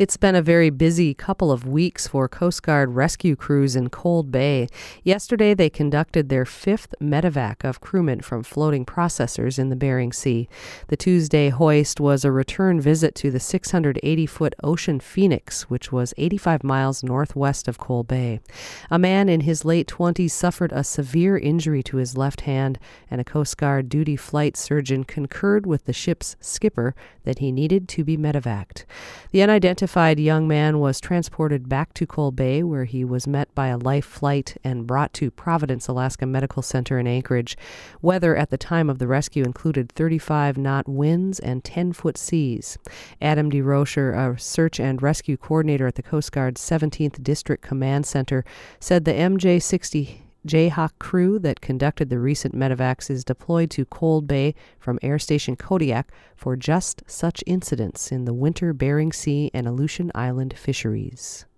It's been a very busy couple of weeks for Coast Guard rescue crews in Cold Bay. Yesterday, they conducted their fifth medevac of crewmen from floating processors in the Bering Sea. The Tuesday hoist was a return visit to the 680-foot Ocean Phoenix, which was 85 miles northwest of Cold Bay. A man in his late 20s suffered a severe injury to his left hand, and a Coast Guard duty flight surgeon concurred with the ship's skipper that he needed to be medevaced. The unidentified young man was transported back to Cold Bay, where he was met by a life flight and brought to Providence, Alaska Medical Center in Anchorage. Weather at the time of the rescue included 35-knot winds and 10-foot seas. Adam DeRocher, a search and rescue coordinator at the Coast Guard's 17th District Command Center, said the MJ-60 Jayhawk crew that conducted the recent medevacs is deployed to Cold Bay from Air Station Kodiak for just such incidents in the winter Bering Sea and Aleutian Island fisheries.